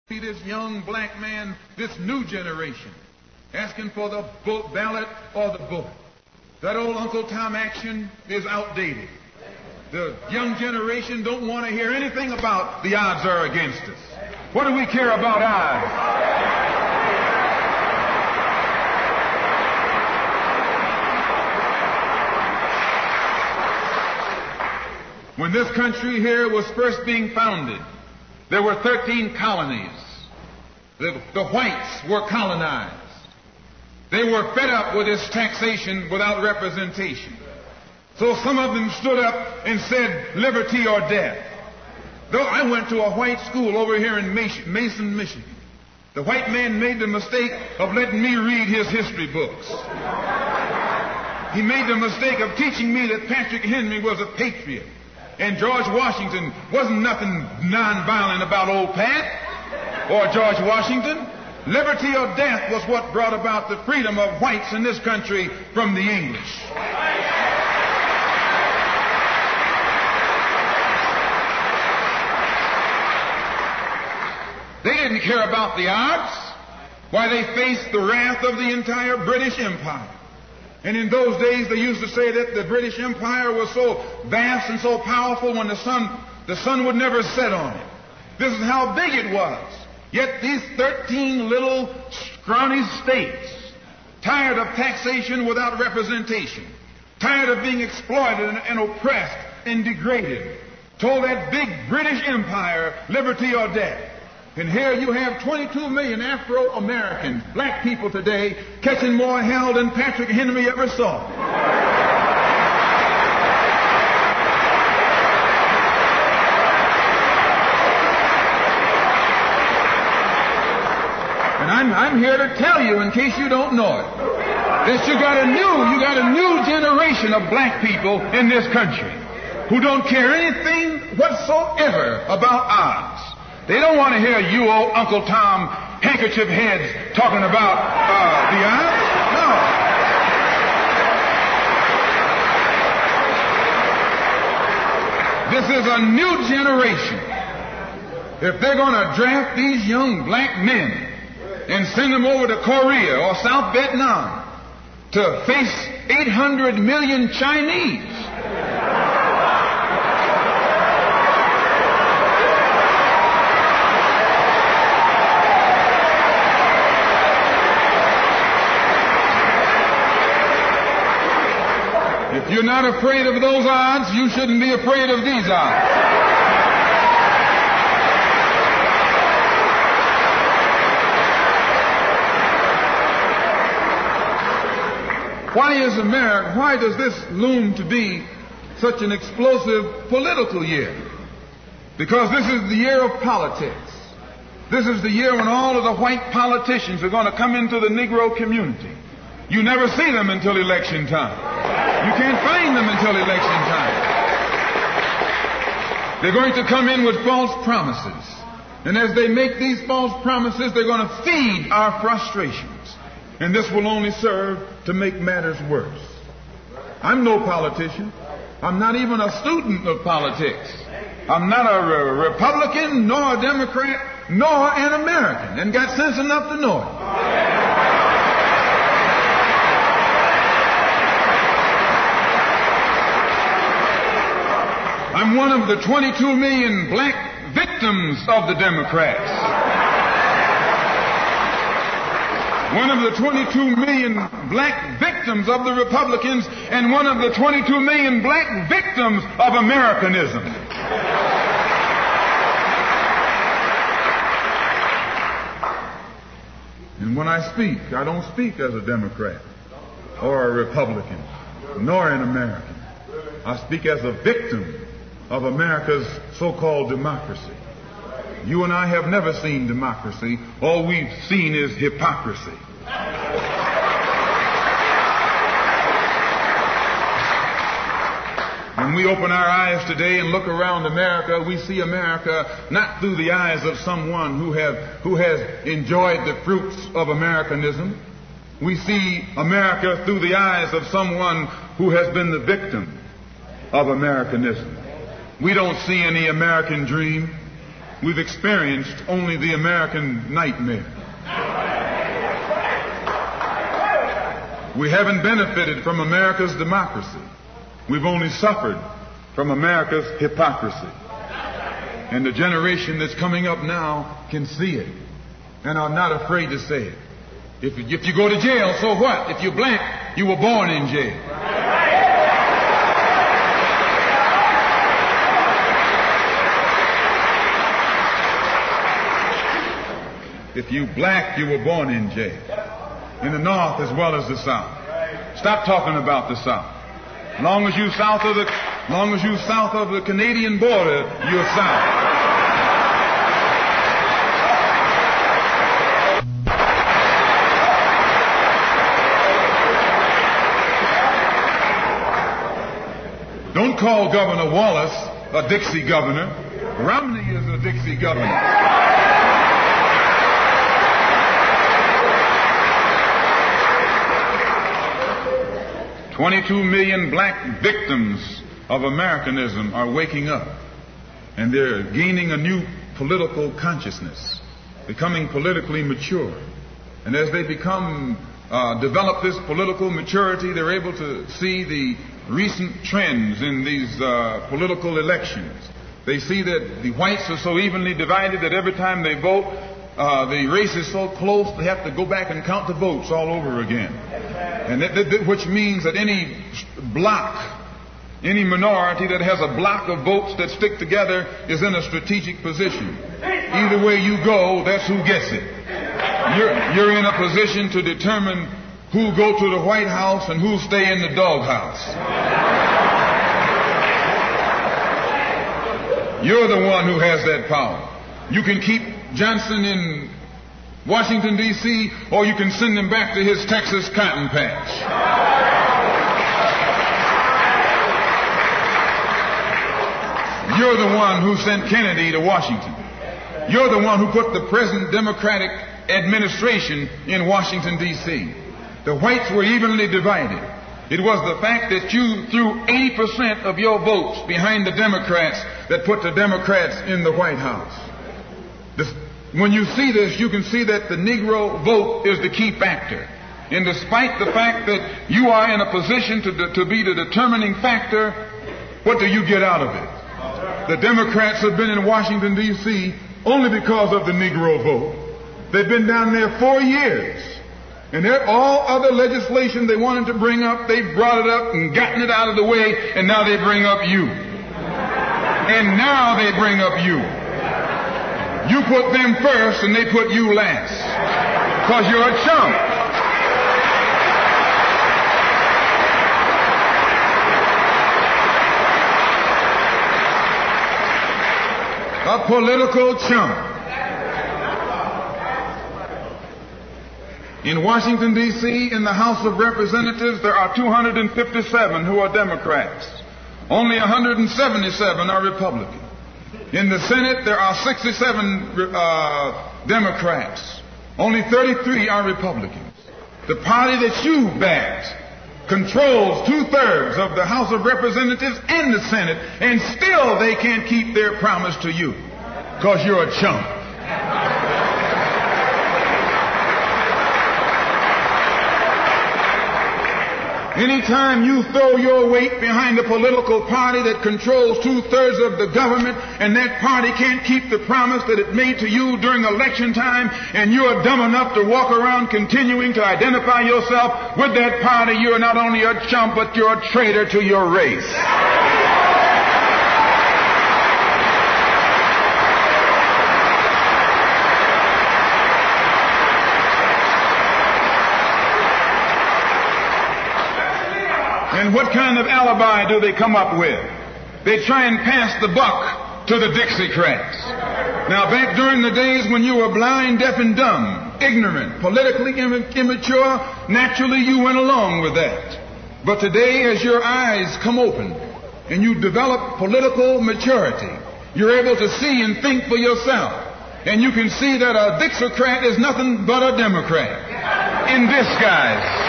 See this young black man, this new generation, asking for the ballot or the vote. That old Uncle Tom action is outdated. The young generation don't want to hear anything about the odds are against us. What do we care about odds? When this country here was first being founded, there were 13 colonies. The whites were colonized. They were fed up with this taxation without representation. So some of them stood up and said, liberty or death. Though I went to a white school over here in Mason, Michigan. The white man made the mistake of letting me read his history books. He made the mistake of teaching me that Patrick Henry was a patriot. And George Washington wasn't nothing nonviolent about old Pat or George Washington. Liberty or death was what brought about the freedom of whites in this country from the English. They didn't care about the odds. Why, they faced the wrath of the entire British Empire. And in those days, they used to say that the British Empire was so vast and so powerful when the sun would never set on it. This is how big it was. Yet these 13 little scrawny states, tired of taxation without representation, tired of being exploited and oppressed and degraded, told that big British Empire, liberty or death. And here you have 22 million Afro-American black people today catching more hell than Patrick Henry ever saw. And I'm here to tell you, in case you don't know it, that you got a new generation of black people in this country who don't care anything whatsoever about odds. They don't want to hear you old Uncle Tom handkerchief heads talking about the odds. No. This is a new generation. If they're going to draft these young black men and send them over to Korea or South Vietnam to face 800 million Chinese, if you're not afraid of those odds, you shouldn't be afraid of these odds. Why does this loom to be such an explosive political year? Because this is the year of politics. This is the year when all of the white politicians are going to come into the Negro community. You never see them until election time. You can't find them until election time. They're going to come in with false promises. And as they make these false promises, they're going to feed our frustrations. And this will only serve to make matters worse. I'm no politician. I'm not even a student of politics. I'm not a Republican, nor a Democrat, nor an American, and got sense enough to know it. I'm one of the 22 million black victims of the Democrats. One of the 22 million black victims of the Republicans, and one of the 22 million black victims of Americanism. And when I speak, I don't speak as a Democrat or a Republican, nor an American. I speak as a victim of America's so-called democracy. You and I have never seen democracy. All we've seen is hypocrisy. When we open our eyes today and look around America, we see America not through the eyes of someone who has enjoyed the fruits of Americanism. We see America through the eyes of someone who has been the victim of Americanism. We don't see any American dream. we've experienced only the American nightmare. We haven't benefited from America's democracy. We've only suffered from America's hypocrisy. And the generation that's coming up now can see it and are not afraid to say it. If you go to jail, so what? If you're black, you were born in jail. If you black, you were born in jail. In the North as well as the South. Stop talking about the South. Long as you south of the Canadian border, you're South. Don't call Governor Wallace a Dixie governor. Romney is a Dixie governor. 22 million black victims of Americanism are waking up, and they're gaining a new political consciousness, becoming politically mature. And as they develop this political maturity, they're able to see the recent trends in these political elections. They see that the whites are so evenly divided that every time they vote, the race is so close they have to go back and count the votes all over again. And which means that any minority that has a block of votes that stick together is in a strategic position. Either way you go, that's who gets it. You're in a position to determine who go to the White House and who stay in the doghouse. You're the one who has that power. You can keep Johnson in Washington, D.C., or you can send him back to his Texas cotton patch. You're the one who sent Kennedy to Washington. You're the one who put the present Democratic administration in Washington, D.C. The whites were evenly divided. It was the fact that you threw 80% of your votes behind the Democrats that put the Democrats in the White House. When you see this, you can see that the Negro vote is the key factor. And despite the fact that you are in a position to be the determining factor, what do you get out of it? The Democrats have been in Washington, D.C. only because of the Negro vote. They've been down there 4 years. And all other legislation they wanted to bring up, they've brought it up and gotten it out of the way, and now they bring up you. And now they bring up you. You put them first and they put you last. Because you're a chump. A political chump. In Washington, D.C., in the House of Representatives, there are 257 who are Democrats. Only 177 are Republicans. In the Senate, there are 67 Democrats. Only 33 are Republicans. The party that you backed controls 2/3 of the House of Representatives and the Senate, and still they can't keep their promise to you because you're a chump. Anytime you throw your weight behind a political party that controls 2/3 of the government, and that party can't keep the promise that it made to you during election time, and you're dumb enough to walk around continuing to identify yourself with that party, you're not only a chump, but you're a traitor to your race. And what kind of alibi do they come up with? They try and pass the buck to the Dixiecrats. Now, back during the days when you were blind, deaf, and dumb, ignorant, politically immature, naturally you went along with that. But today, as your eyes come open and you develop political maturity, you're able to see and think for yourself. And you can see that a Dixiecrat is nothing but a Democrat in disguise.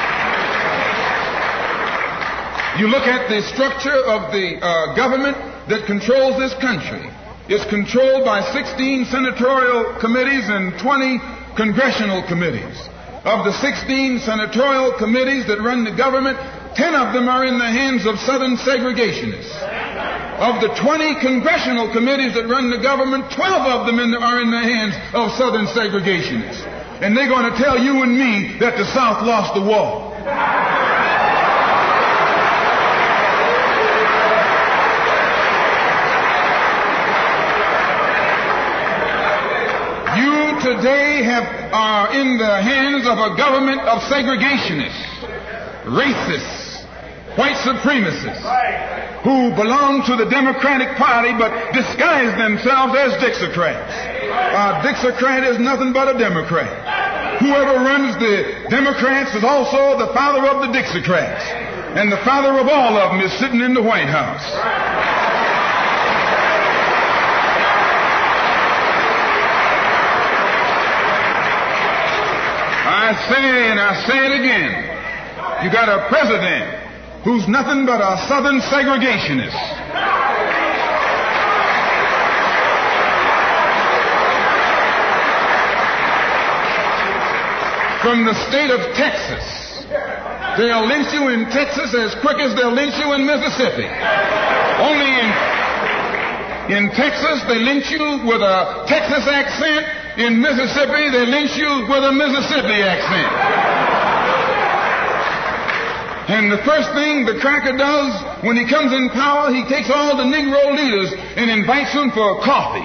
You look at the structure of the government that controls this country. is controlled by 16 senatorial committees and 20 congressional committees. Of the 16 senatorial committees that run the government, 10 of them are in the hands of Southern segregationists. Of the 20 congressional committees that run the government, 12 of them are in the hands of Southern segregationists. And they're going to tell you and me that the South lost the war. You today are in the hands of a government of segregationists, racists, white supremacists, who belong to the Democratic Party but disguise themselves as Dixiecrats. A Dixiecrat is nothing but a Democrat. Whoever runs the Democrats is also the father of the Dixiecrats. And the father of all of them is sitting in the White House. I say, and I say it again, you got a president who's nothing but a Southern segregationist. From the state of Texas. They'll lynch you in Texas as quick as they'll lynch you in Mississippi. Only in Texas they lynch you with a Texas accent. In Mississippi they lynch you with a Mississippi accent. And the first thing the cracker does when he comes in power, he takes all the Negro leaders and invites them for coffee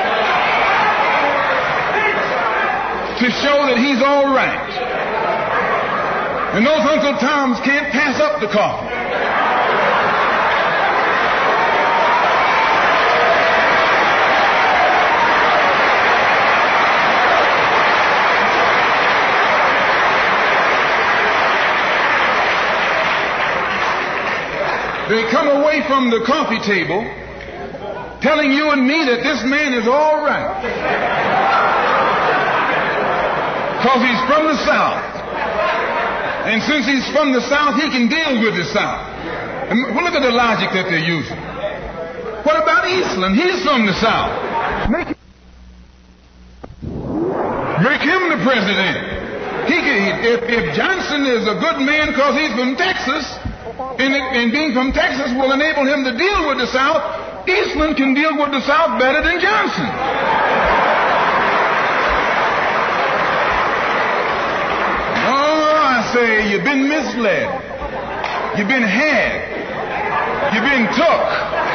to show that he's all right. And those Uncle Toms can't pass up the coffee. They come away from the coffee table telling you and me that this man is all right because he's from the South. And since he's from the South, he can deal with the South. And look at the logic that they're using. What about Eastland? He's from the South. Make him the president. If Johnson is a good man because he's from Texas, and being from Texas will enable him to deal with the South, Eastland can deal with the South better than Johnson. Say you've been misled, you've been had, you've been took.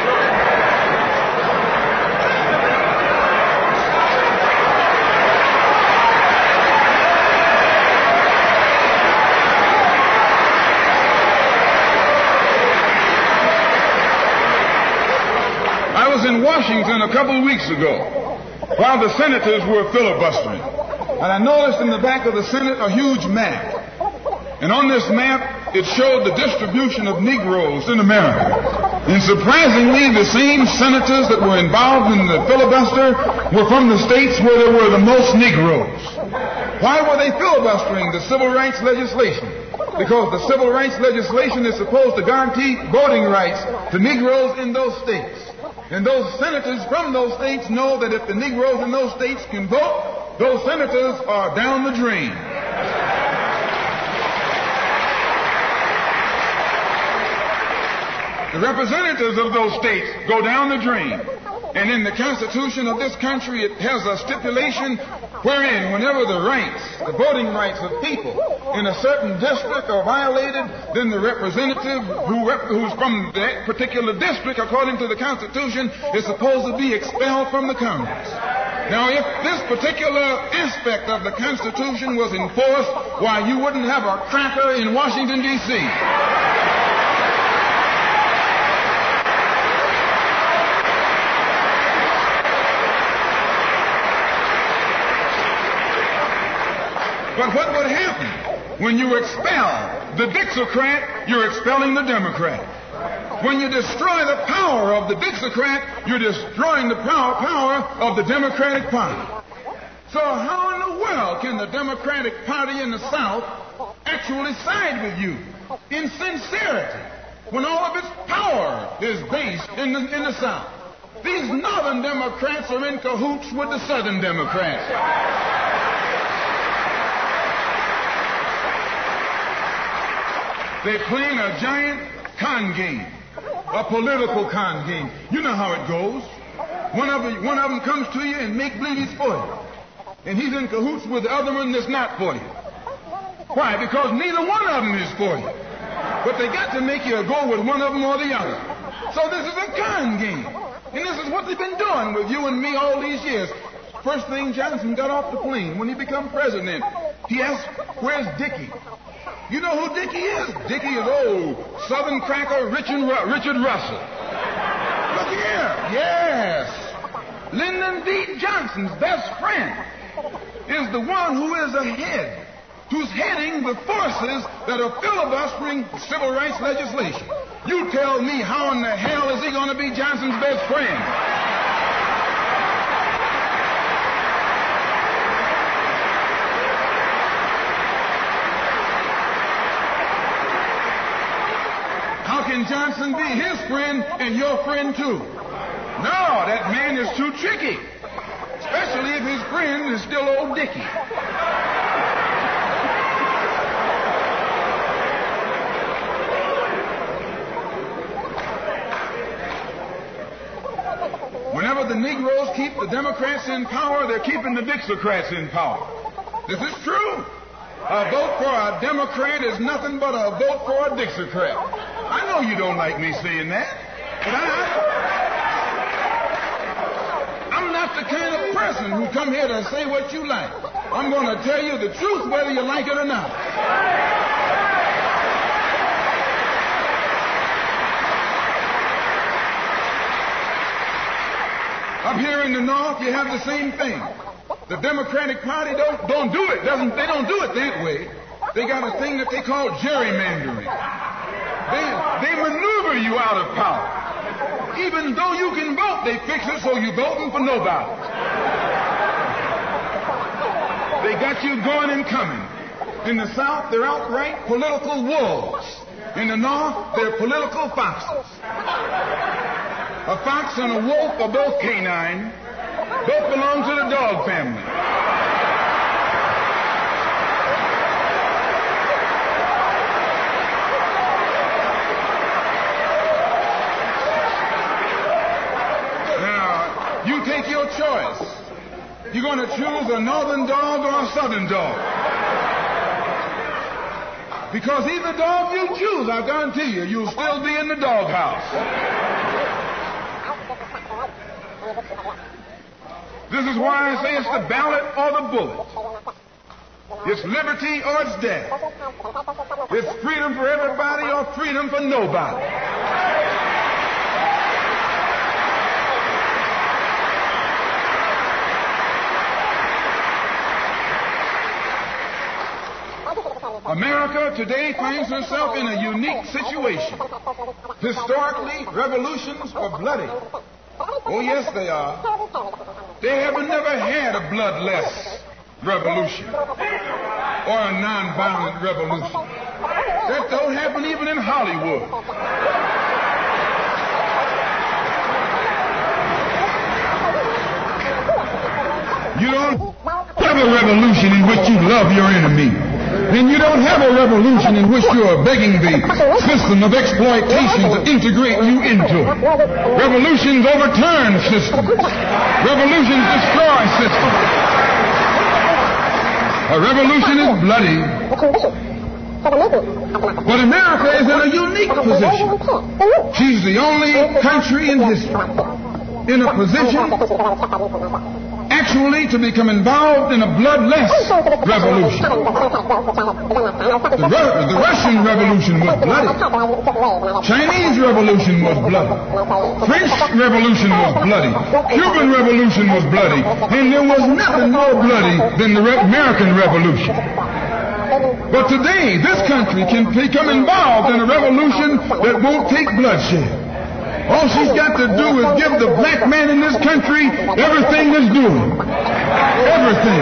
I was in Washington a couple of weeks ago while the senators were filibustering, and I noticed in the back of the Senate a huge map. And on this map, it showed the distribution of Negroes in America. And surprisingly, the same senators that were involved in the filibuster were from the states where there were the most Negroes. Why were they filibustering the civil rights legislation? Because the civil rights legislation is supposed to guarantee voting rights to Negroes in those states. And those senators from those states know that if the Negroes in those states can vote, those senators are down the drain. The representatives of those states go down the drain. And in the Constitution of this country, it has a stipulation wherein whenever the rights, the voting rights of people in a certain district are violated, then the representative who's from that particular district, according to the Constitution, is supposed to be expelled from the Congress. Now, if this particular aspect of the Constitution was enforced, why, you wouldn't have a cracker in Washington, D.C. But what would happen when you expel the Dixiecrat? You're expelling the Democrat. When you destroy the power of the Dixiecrat, you're destroying the power of the Democratic Party. So how in the world can the Democratic Party in the South actually side with you in sincerity when all of its power is based in the South? These Northern Democrats are in cahoots with the Southern Democrats. They're playing a giant con game, a political con game. You know how it goes. One of them comes to you and make believe he's for you. And he's in cahoots with the other one that's not for you. Why? Because neither one of them is for you. But they got to make you go with one of them or the other. So this is a con game. And this is what they've been doing with you and me all these years. First thing Johnson got off the plane when he became president, he asked, "Where's Dickie?" You know who Dickie is? Dickie is old Southern cracker Richard Russell. Look here. Yes. Lyndon B. Johnson's best friend is the one who is ahead, who's heading the forces that are filibustering civil rights legislation. You tell me, how in the hell is he going to be Johnson's best friend? How can Johnson be his friend and your friend too? No, that man is too tricky. Especially if his friend is still old Dickie. Whenever the Negroes keep the Democrats in power, they're keeping the Dixiecrats in power. This is true. A vote for a Democrat is nothing but a vote for a Dixiecrat. I know you don't like me saying that, but I'm not the kind of person who come here to say what you like. I'm going to tell you the truth whether you like it or not. Up here in the North, you have the same thing. The Democratic Party don't do it. They don't do it that way. They got a thing that they call gerrymandering. They maneuver you out of power. Even though you can vote, they fix it so you're voting for nobody. They got you going and coming. In the South, they're outright political wolves. In the North, they're political foxes. A fox and a wolf are both canine. Both belong to the dog family. Now, you take your choice. You're going to choose a northern dog or a southern dog. Because either dog you choose, I guarantee you, you'll still be in the doghouse. This is why I say it's the ballot or the bullet. It's liberty or it's death. It's freedom for everybody or freedom for nobody. America today finds herself in a unique situation. Historically, revolutions are bloody. Oh, yes, they are. They have never had a bloodless revolution or a nonviolent revolution. That don't happen even in Hollywood. You don't have a revolution in which you love your enemy. And you don't have a revolution in which you are begging the system of exploitation to integrate you into it. Revolutions overturn systems. Revolutions destroy systems. A revolution is bloody. But America is in a unique position. She's the only country in history in a position actually to become involved in a bloodless revolution. The Russian Revolution was bloody. Chinese Revolution was bloody. French Revolution was bloody. Cuban Revolution was bloody. And there was nothing more bloody than the American Revolution. But today, this country can become involved in a revolution that won't take bloodshed. All she's got to do is give the black man in this country everything that's due him. Everything.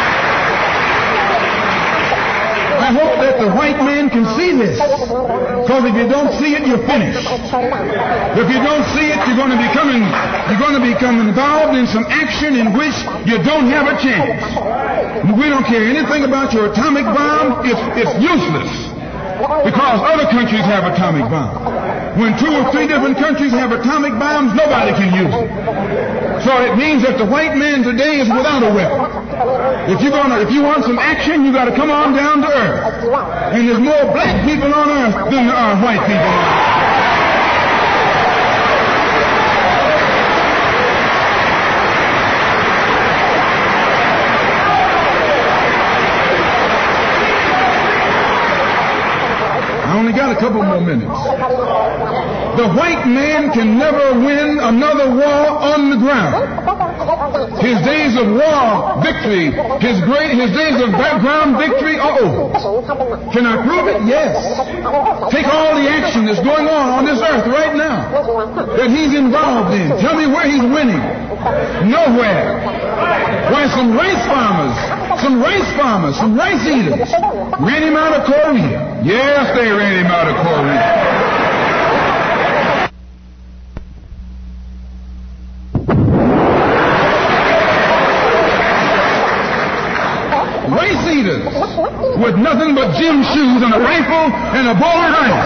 I hope that the white man can see this. Because Because if you don't see it, you're finished. If you don't see it, you're going to become involved in some action in which you don't have a chance. We don't care anything about your atomic bomb. It's useless. Because other countries have atomic bombs. When 2 or 3 different countries have atomic bombs, nobody can use it. So it means that the white man today is without a weapon. If you want some action, you got to come on down to earth. And there's more black people on earth than there are white people on earth. I only got a couple more minutes. The white man can never win another war on the ground. His days of war victory, his days of background victory are over. Can I prove it? Yes. Take all the action that's going on this earth right now that he's involved in. Tell me where he's winning. Nowhere. Why, some rice eaters ran him out of Korea. Yes, they ran him out of Korea. Rice eaters with nothing but gym shoes and a rifle and a bowl of rice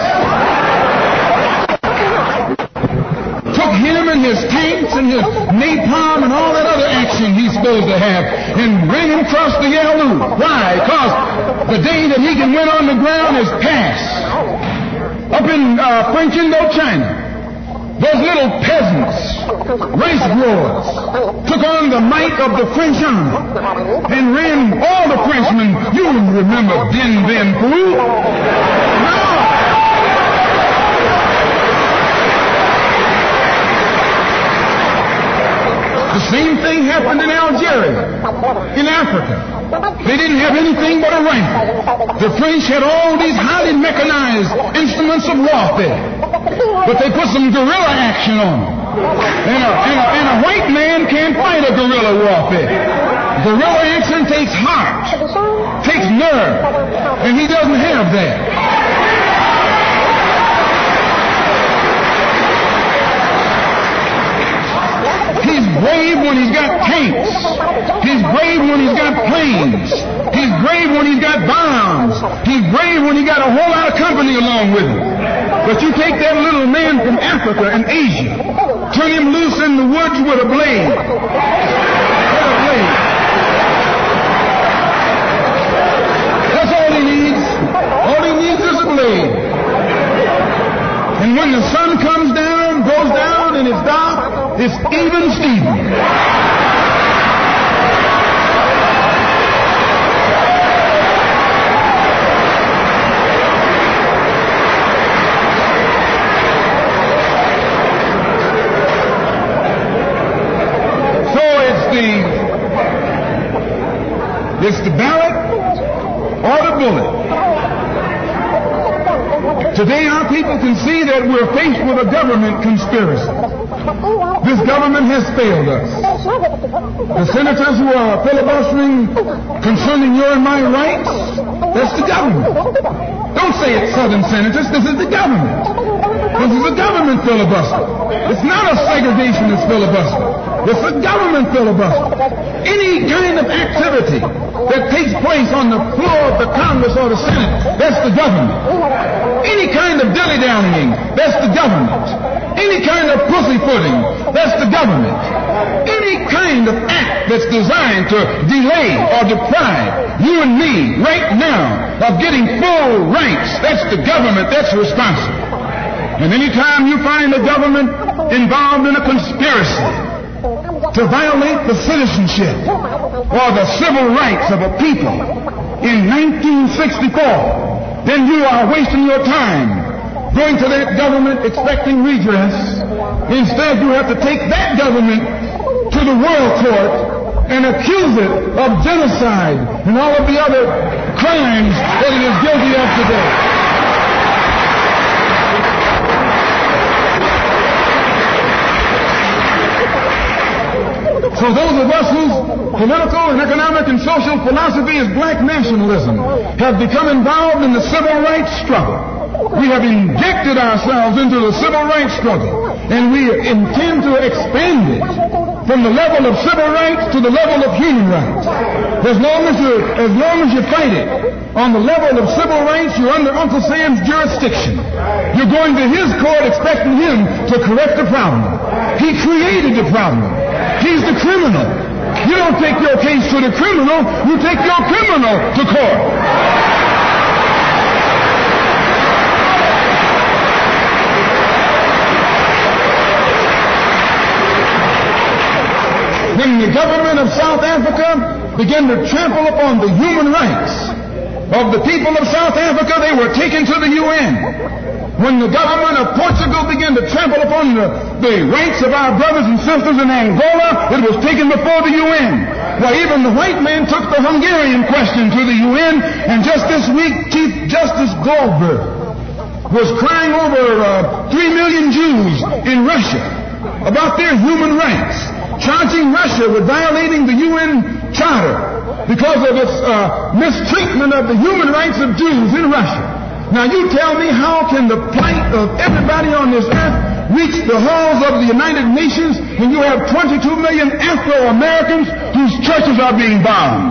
took him and his tanks and his napalm and all that other action he's supposed to have and ran him across the Yalu. Why? Because the day that he can win on the ground is past. Up in French Indochina, those little peasants, rice growers, took on the might of the French army and ran all the Frenchmen. You remember Dien Bien Phu? No! The same thing happened in Algeria, in Africa. They didn't have anything but a rifle. The French had all these highly mechanized instruments of warfare, but they put some guerrilla action on them. And a white man can't fight a guerrilla warfare. Guerrilla action takes heart, takes nerve, and he doesn't have that. He's brave when he's got tanks. He's brave when he's got planes. He's brave when he's got bombs. He's brave when he got a whole lot of company along with him. But you take that little man from Africa and Asia, turn him loose in the woods with a blade. That's all he needs. All he needs is a blade. And when the sun comes down, goes down, and it's dark, it's even Steven. So it's the ballot or the bullet. Today our people can see that we're faced with a government conspiracy. This government has failed us. The senators who are filibustering concerning your and my rights, that's the government. Don't say it's Southern senators. This is the government. This is a government filibuster. It's not a segregationist filibuster. It's a government filibuster. Any kind of activity that takes place on the floor of the Congress or the Senate, that's the government. Any kind of dilly-dallying, that's the government. Any kind of pussyfooting, that's the government. Any kind of act that's designed to delay or deprive you and me right now of getting full rights, that's the government that's responsible. And any time you find the government involved in a conspiracy to violate the citizenship or the civil rights of a people in 1964, then you are wasting your time going to that government expecting redress. Instead, you have to take that government to the World Court and accuse it of genocide and all of the other crimes that it is guilty of today. So those of us whose political and economic and social philosophy is black nationalism have become involved in the civil rights struggle. We have injected ourselves into the civil rights struggle, and we intend to expand it from the level of civil rights to the level of human rights. As long as you fight it on the level of civil rights, you're under Uncle Sam's jurisdiction. You're going to his court expecting him to correct the problem. He created the problem. He's the criminal. You don't take your case to the criminal, you take your criminal to court. When the government of South Africa began to trample upon the human rights of the people of South Africa, they were taken to the UN. When the government of Portugal began to trample upon the rights of our brothers and sisters in Angola, it was taken before the UN. Well, even the white man took the Hungarian question to the UN, and just this week, Chief Justice Goldberg was crying over 3 million Jews in Russia about their human rights, charging Russia with violating the UN Charter because of its mistreatment of the human rights of Jews in Russia. Now you tell me, how can the plight of everybody on this earth reach the halls of the United Nations when you have 22 million Afro-Americans whose churches are being bombed,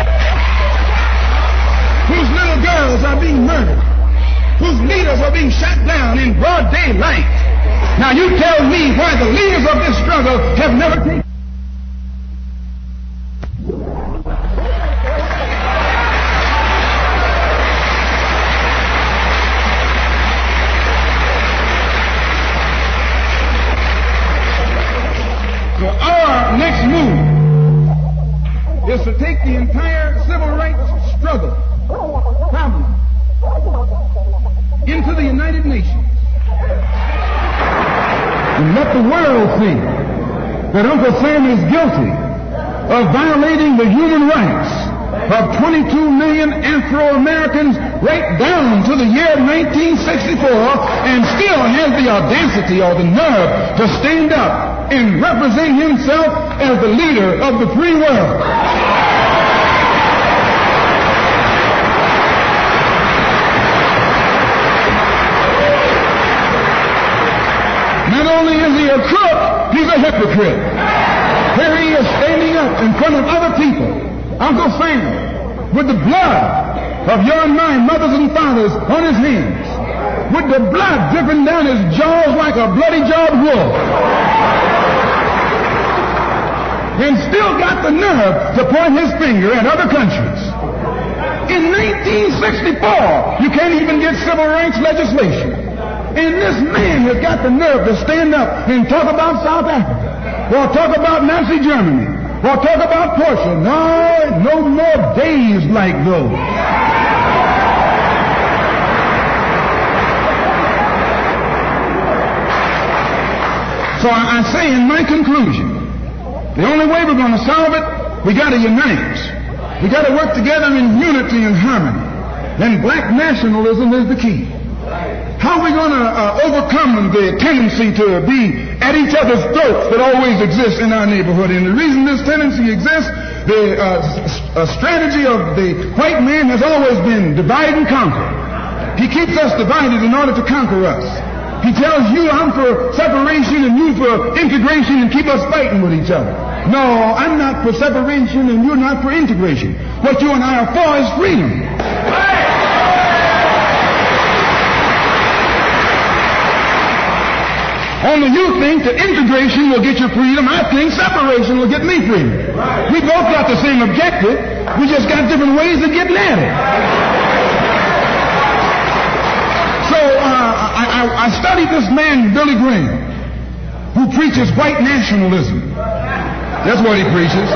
whose little girls are being murdered, whose leaders are being shot down in broad daylight? Now you tell me why the leaders of this struggle have never taken. So our next move is to take the entire civil rights struggle problem into the United Nations and let the world see that Uncle Sam is guilty of violating the human rights of 22 million Afro-Americans right down to the year 1964, and still has the audacity or the nerve to stand up and represent himself as the leader of the free world. Not only is he a crook, he's a hypocrite. Here he is standing up in front of other people, Uncle Sam, with the blood of your and my mothers and fathers on his hands, with the blood dripping down his jaws like a bloody-jawed wolf, and still got the nerve to point his finger at other countries. In 1964, you can't even get civil rights legislation. And this man has got the nerve to stand up and talk about South Africa, or talk about Nazi Germany, or talk about Portia. No more days like those. So I say in my conclusion, the only way we're going to solve it, we got to unite. We got to work together in unity and harmony. And black nationalism is the key. How are we going to overcome the tendency to be at each other's throats that always exists in our neighborhood? And the reason this tendency exists, the strategy of the white man has always been divide and conquer. He keeps us divided in order to conquer us. He tells you, I'm for separation and you for integration, and keep us fighting with each other. No, I'm not for separation and you're not for integration. What you and I are for is freedom. Only you think that integration will get you freedom. I think separation will get me freedom. We both got the same objective. We just got different ways of getting at it. So I studied this man, Billy Graham, who preaches white nationalism. That's what he preaches.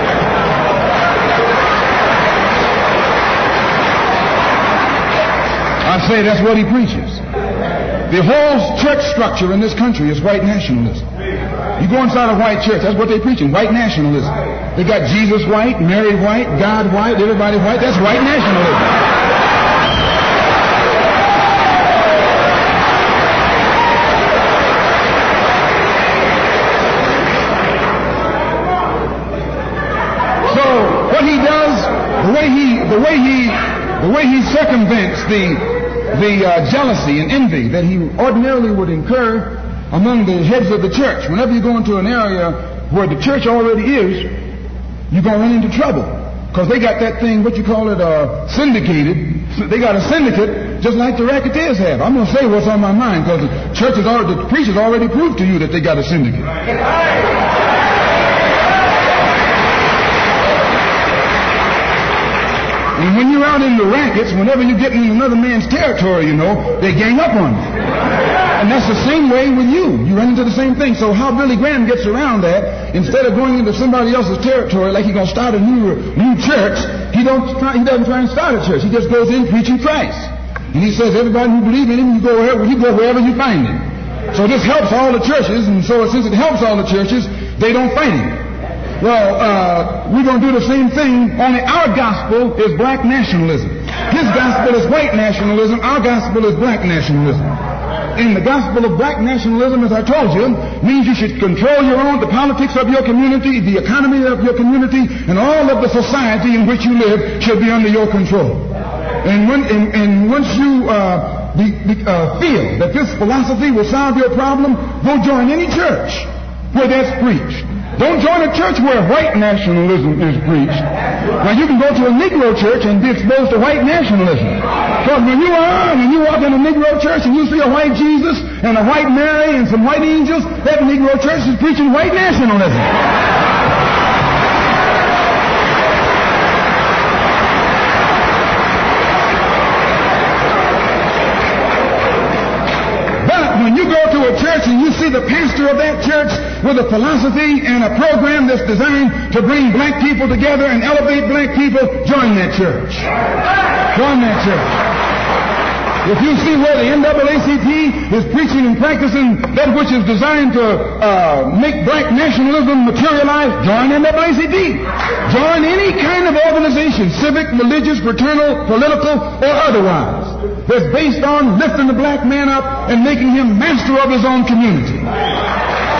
I say that's what he preaches. The whole church structure in this country is white nationalism. You go inside a white church, that's what they're preaching, white nationalism. They got Jesus white, Mary white, God white, everybody white. That's white nationalism. What he does, the way he circumvents the the jealousy and envy that he ordinarily would incur among the heads of the church. Whenever you go into an area where the church already is, you're going to run into trouble. Because they got that thing, what you call it, syndicated. They got a syndicate just like the racketeers have. I'm going to say what's on my mind because the preachers already proved to you that they got a syndicate. And when you're out in the rackets, whenever you get in another man's territory, you know, they gang up on you. And that's the same way with you. You run into the same thing. So how Billy Graham gets around that, instead of going into somebody else's territory like he's going to start a new church, he doesn't try and start a church. He just goes in preaching Christ. And he says, everybody who believes in him, you go wherever you find him. So this helps all the churches, and so since it helps all the churches, they don't fight him. Well, we're going to do the same thing, only our gospel is black nationalism. His gospel is white nationalism. Our gospel is black nationalism. And the gospel of black nationalism, as I told you, means you should control the politics of your community, the economy of your community, and all of the society in which you live should be under your control. And once you feel that this philosophy will solve your problem, go join any church where that's preached. Don't join a church where white nationalism is preached. Now, you can go to a Negro church and be exposed to white nationalism. Because when you walk in a Negro church and you see a white Jesus and a white Mary and some white angels, that Negro church is preaching white nationalism. When you go to a church and you see the pastor of that church with a philosophy and a program that's designed to bring black people together and elevate black people, join that church. Join that church. If you see where the NAACP is preaching and practicing that which is designed to make black nationalism materialize, join NAACP. Join any kind of organization, civic, religious, fraternal, political, or otherwise, that's based on lifting the black man up and making him master of his own community.